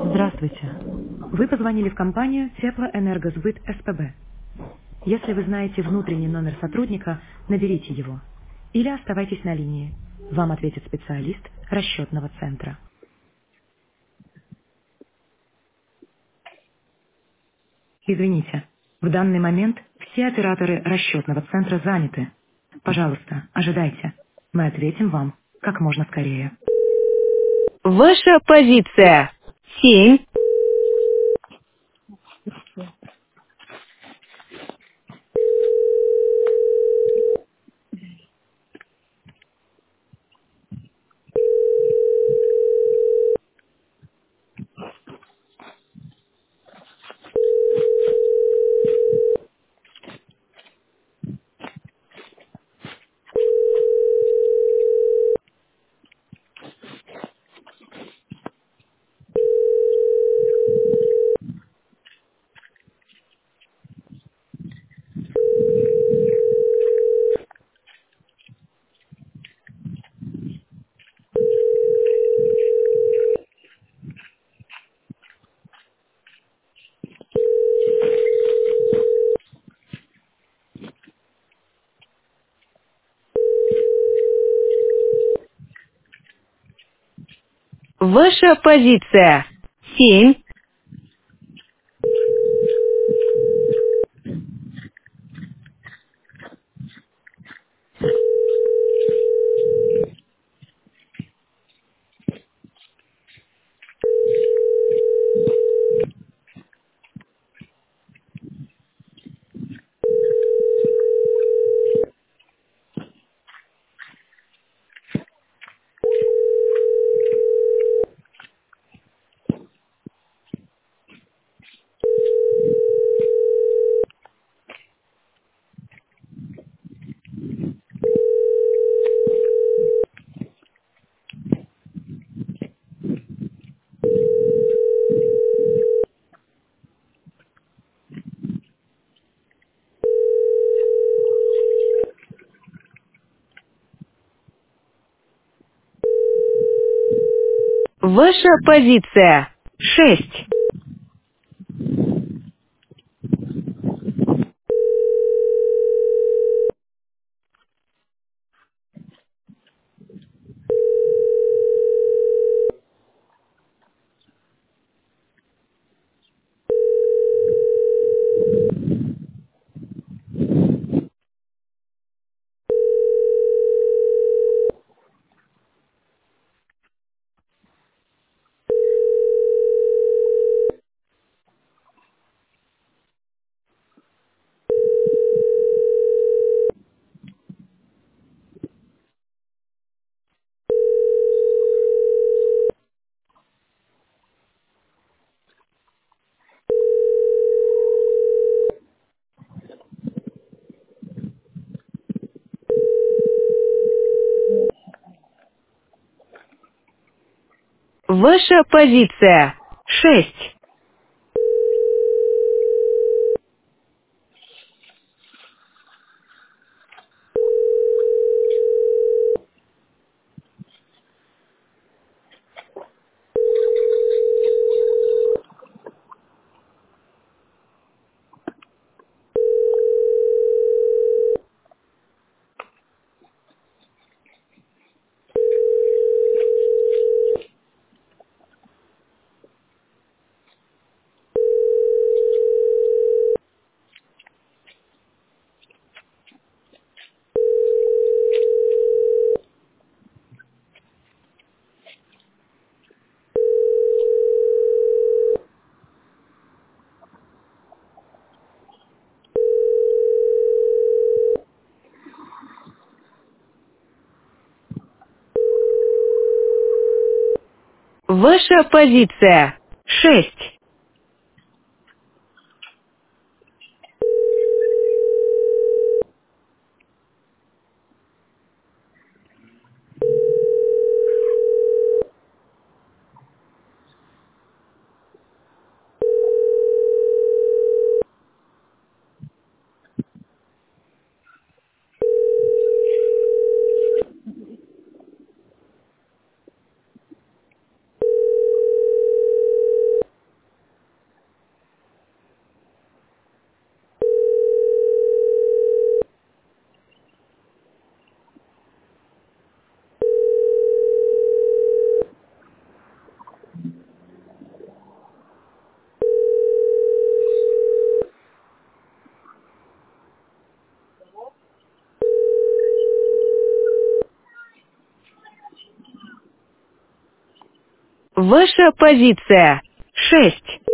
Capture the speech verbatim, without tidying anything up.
Здравствуйте. Вы позвонили в компанию Теплоэнергосбыт СПБ. Если вы знаете внутренний номер сотрудника, наберите его. Или оставайтесь на линии. Вам ответит специалист расчетного центра. Извините, в данный момент все операторы расчетного центра заняты. Пожалуйста, ожидайте. Мы ответим вам как можно скорее. Ваша позиция. Семь. Ваша позиция. Семь. Ваша позиция. Шесть. Ваша позиция. Шесть. Ваша позиция. Шесть. Ваша позиция. Шесть.